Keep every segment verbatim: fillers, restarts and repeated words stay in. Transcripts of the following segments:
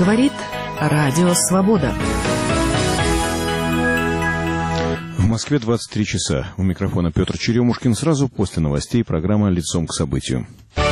Говорит Радио Свобода. В Москве двадцать три часа. У микрофона Петр Черемушкин. Сразу после новостей программа «Лицом к событию».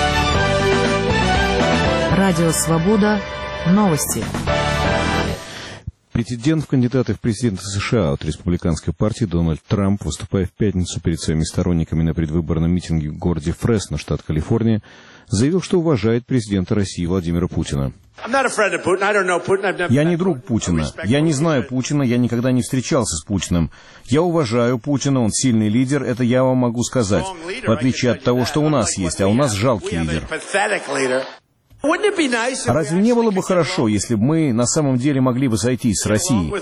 Радио Свобода. Новости. Претендент в кандидаты в президенты США от республиканской партии Дональд Трамп, выступая в пятницу перед своими сторонниками на предвыборном митинге в городе Фресно, штат Калифорния, заявил, что уважает президента России Владимира Путина. «Я не друг Путина. Я не знаю Путина, я никогда не встречался с Путиным. Я уважаю Путина, он сильный лидер, это я вам могу сказать, в отличие от того, что у нас есть, а у нас жалкий лидер». Разве не было бы хорошо, если бы мы на самом деле могли бы сойтись с Россией?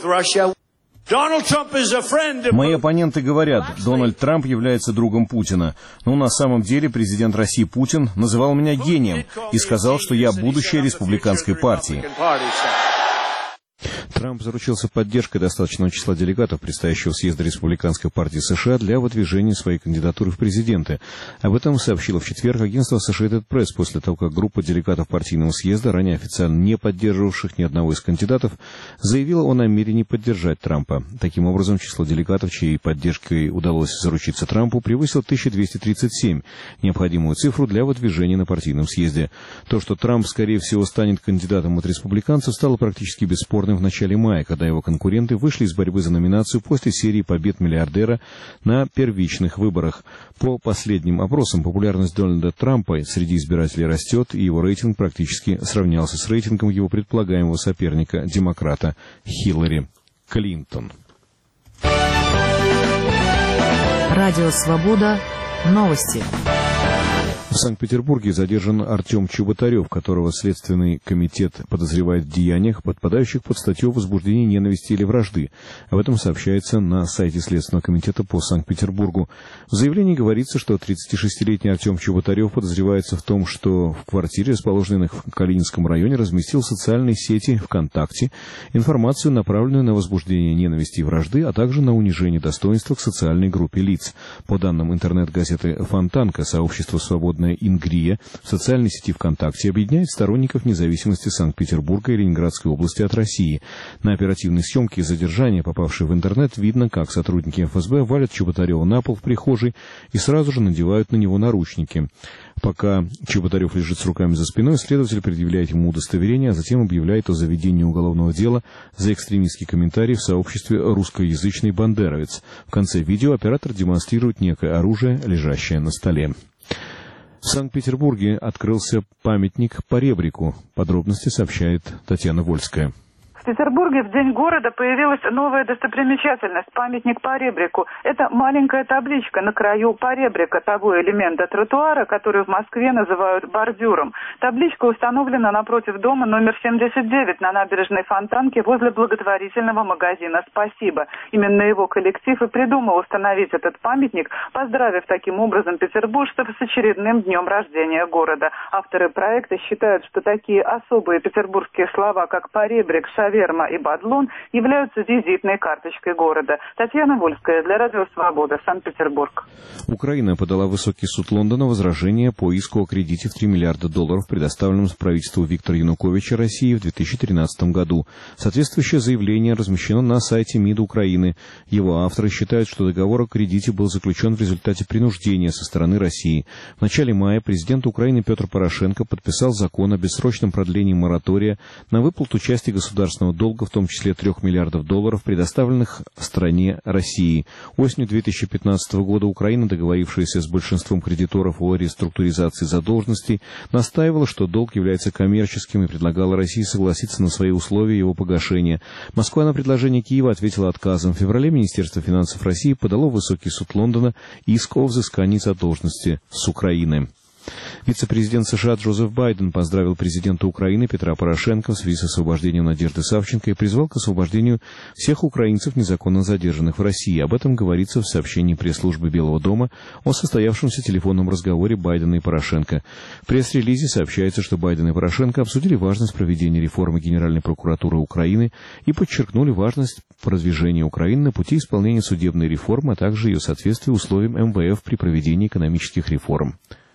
Мои оппоненты говорят, Дональд Трамп является другом Путина. Но на самом деле президент России Путин называл меня гением и сказал, что я будущее республиканской партии. Трамп заручился поддержкой достаточного числа делегатов предстоящего съезда Республиканской партии США для выдвижения своей кандидатуры в президенты. Об этом сообщило в четверг агентство Associated Press после того, как группа делегатов партийного съезда, ранее официально не поддерживавших ни одного из кандидатов, заявила о намерении поддержать Трампа. Таким образом, число делегатов, чьей поддержкой удалось заручиться Трампу, превысило тысячу двести тридцать семь, необходимую цифру для выдвижения на партийном съезде. То, что Трамп, скорее всего, станет кандидатом от республиканцев, стало практически бесспорным в начале мая, когда его конкуренты вышли из борьбы за номинацию после серии побед миллиардера на первичных выборах. По последним опросам, популярность Дональда Трампа среди избирателей растет, и его рейтинг практически сравнялся с рейтингом его предполагаемого соперника, демократа Хиллари Клинтон. Радио Свобода. Новости. В Санкт-Петербурге задержан Артем Чеботарев, которого Следственный комитет подозревает в деяниях, подпадающих под статью возбуждения ненависти или вражды. Об этом сообщается на сайте Следственного комитета по Санкт-Петербургу. В заявлении говорится, что тридцатишестилетний Артем Чеботарев подозревается в том, что в квартире, расположенной в Калининском районе, разместил в социальной сети ВКонтакте информацию, направленную на возбуждение ненависти и вражды, а также на унижение достоинства к социальной группе лиц. По данным интернет-газеты «Фонтанка», сообщество «Свободное Ингрия» в социальной сети ВКонтакте объединяет сторонников независимости Санкт-Петербурга и Ленинградской области от России. На оперативной съемке задержания, попавшей в интернет, видно, как сотрудники эф эс бэ валят Чеботарева на пол в прихожей и сразу же надевают на него наручники. Пока Чеботарев лежит с руками за спиной, следователь предъявляет ему удостоверение, а затем объявляет о заведении уголовного дела за экстремистский комментарий в сообществе «Русскоязычный бандеровец». В конце видео оператор демонстрирует некое оружие, лежащее на столе. В Санкт-Петербурге открылся памятник Поребрику. Подробности сообщает Татьяна Вольская. В Петербурге в День города появилась новая достопримечательность – памятник Поребрику. Это маленькая табличка на краю поребрика, того элемента тротуара, который в Москве называют бордюром. Табличка установлена напротив дома номер семьдесят девять на набережной Фонтанки возле благотворительного магазина «Спасибо». Именно его коллектив и придумал установить этот памятник, поздравив таким образом петербуржцев с очередным днем рождения города. Авторы проекта считают, что такие особые петербургские слова, как поребрик, шаверма и бадлон, являются визитной карточкой города. Татьяна Вольская для Радио Свобода, Санкт-Петербург. Украина подала в высокий суд Лондона возражение по иску о кредите в три миллиарда долларов, предоставленном правительству Виктора Януковича России в две тысячи тринадцатом году. Соответствующее заявление размещено на сайте МИД Украины. Его авторы считают, что договор о кредите был заключен в результате принуждения со стороны России. В начале мая президент Украины Петр Порошенко подписал закон о бессрочном продлении моратория на выплату части государственного долга, в том числе трех миллиардов долларов, предоставленных стране России. Осенью две тысячи пятнадцатого года Украина, договорившаяся с большинством кредиторов о реструктуризации задолженностей, настаивала, что долг является коммерческим, и предлагала России согласиться на свои условия его погашения. Москва на предложение Киева ответила отказом. В феврале Министерство финансов России подало в Высокий суд Лондона иск о взыскании задолженности с Украины. Вице-президент США Джозеф Байден поздравил президента Украины Петра Порошенко в связи с освобождением Надежды Савченко и призвал к освобождению всех украинцев, незаконно задержанных в России. Об этом говорится в сообщении пресс-службы Белого дома о состоявшемся телефонном разговоре Байдена и Порошенко. В пресс-релизе сообщается, что Байден и Порошенко обсудили важность проведения реформы Генеральной прокуратуры Украины и подчеркнули важность продвижения Украины на пути исполнения судебной реформы, а также ее соответствия условиям эм вэ эф при проведении экономических реформ.